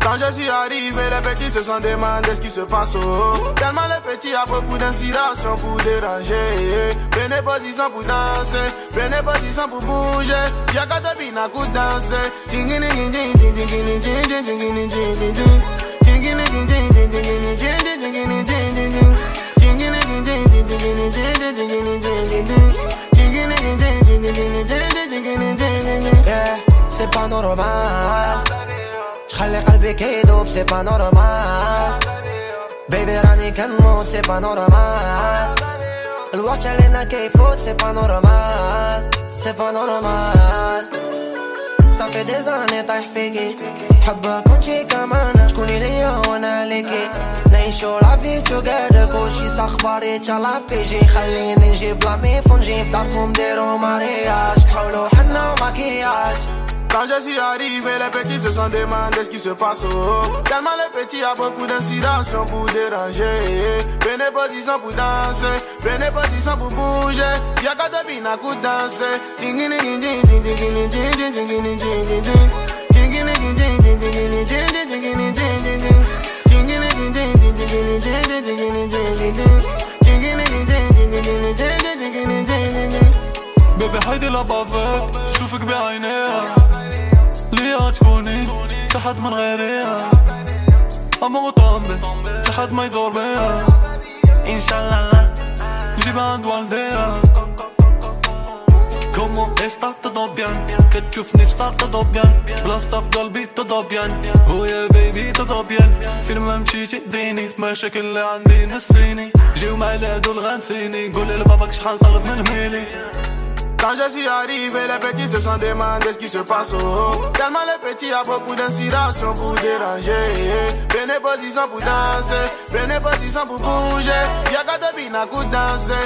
Quand je suis arrivé, les petits se sont demandé ce qui se passe. Tellement les petits a beaucoup d'inspiration pour déranger. Prenez position pour danser, prenez position pour bouger. Y'a qu'à te bina pour danser. Yeah, c'est pas normal. خلي قلبي كيدوب c'est pas normal. Baby راني كنموت c'est pas normal. الوقت علينا كيفوت c'est pas normal. C'est pas normal. Ça fait des années طايح فيكي حبك كنتي كمان شكوني ليا وانا ليكي نعيشو لافي توغيدر كلشي صاخباري تالا بيجي خليني نجيب لاميفون نجيب داركم ديرو مارياج كحولو حنا وماكياج. Quand je suis arrivé, les petits se sont demandé ce qui se passe. Tellement les petits a beaucoup d'inspiration pour déranger. Prenez position pour danser, prenez position pour bouger. Y'a qu'à te bina pour danser. بيبي هيدي لبافك شوفك بعينيها ليا تكوني تحت من غيريها أمو طامبي تحت ما يدور بيها إن شاء الله لا نجيب عند والديها. Comment est-ce todo bien كتشوفني ستار todo bien بلاصتها في قلبي todo bien هو يا بيبي todo bien فين ما مشيتي ديني في مشاكل اللي عندي نسيني جيو مع العدو الغنسيني قولي لباباك شحال طلب من ميلي. Quand je suis arrivé, les petits se sont demandé ce qui se passe. Tellement les petits a beaucoup d'inspiration pour déranger. Prenez position pour danser, prenez position pour bouger. Y'a qu'à te bina pour danser.